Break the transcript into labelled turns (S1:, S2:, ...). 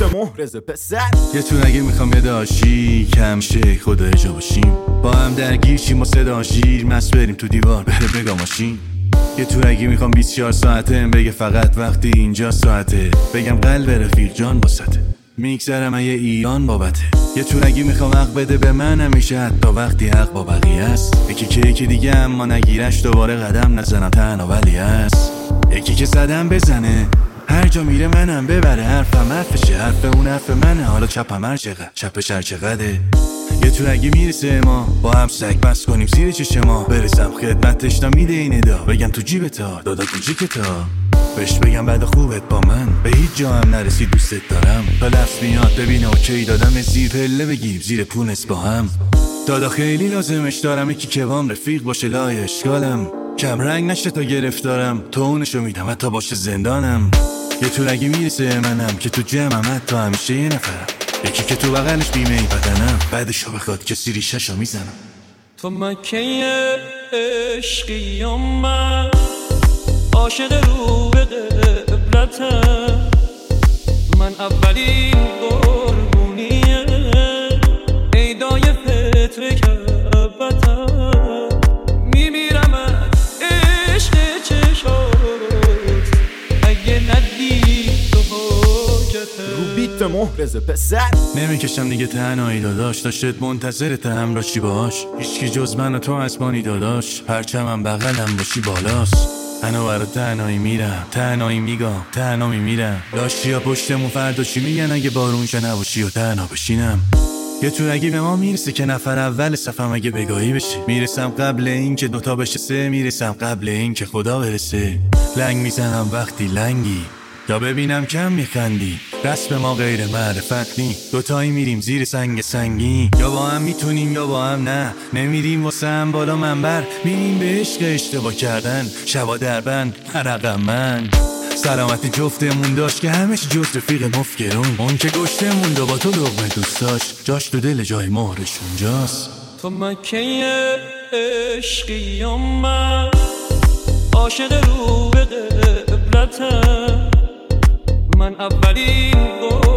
S1: محرز پسر.
S2: یه تو نگه میخوام یه داشی کم شه خدا جا باشیم، با هم درگیر شیم و صدا شیر مست بریم تو دیوار بره بگا ماشین. یه تو نگه میخوام 24 ساعته بگه فقط وقتی اینجا ساعته، بگم قلب رفیق جان باسته میگذرم یه ایران بابته. یه تو نگه میخوام حق بده به من همیشه حتی وقتی حق با بقیه است، یکی که دیگه اما نگیرش دوباره قدم نزنم تنها ولی هست، یکی که زدم بزنه هر جا میره منم ببره، حرفم حرفشه حرف اون حرف منه، حالا چپم هر چقدر چپش هر چقدره. یه تو اگه میرسه ما با هم سگ بس کنیم زیر چشما، برسم خدمتش تا میده این ادا، بگم تو جیبتا دادا تو جیکتا، بهش بگم بعد خوبت با من به هیچ جا هم نرسی دوستت دارم، تا لفظ میاد ببین اوکی دادم زیر پله بگیر زیر پونس با هم، دادا خیلی لازمش دارم یکی که بام رفیق باشه لای اشکالم، کم رنگ نشه تا گرفتارم تو اونشو میدم حتی باشه زندانم. یه تو اگه میرسه منم که تو جمعم حتی همیشه یه نفرم، یکی که تو بغلش بیمه ای بدنم بعدشو بخواد کسی ریششو میزنم.
S3: تو مکه عشقی و من عاشق رو به قبلتم، من اولین قربونیه ایدای فطر کعبتم، میمیرم از عشق چشات اگه ندی تو حاجتم.
S1: رو بیت محرز پسر.
S2: نمیکشم دیگه تنهایی داداش، داشتت منتظرت همراهی باش، هیچکی جز من و تو اسمانی داداش، پرچمم بغلم باشی بالاست، انا برا تنهایی میرم تنهایی میگم تنها میمیرم، لاشیا پشتمون فردا چی میگن اگه بارونشا نباشی و تنها بشینم. یه تو اگه به ما میرسه که نفر اول صفم اگه بگاهی بشه، میرسم قبل این که دوتا بشه سه، میرسم قبل این که خدا برسه، لنگ میزنم وقتی لنگی یا ببینم کم میخندی، رسم ما غیر معرفت نی، دوتایی میریم زیر سنگ سنگی، یا با هم میتونیم یا با هم نه، نمیریم واسه هم بالا منبر، میریم به عشق اشتباه کردن شبا دربند عرقم من، سلامتی جفتمون داشت که همش جز رفیق مفکرون، اون که گشتمون دو با تو لقمه دوست داشت جاش تو دل جای مهرش اونجاست.
S3: تو مکه عشقی و من عاشق رو به قبلتم، من اولین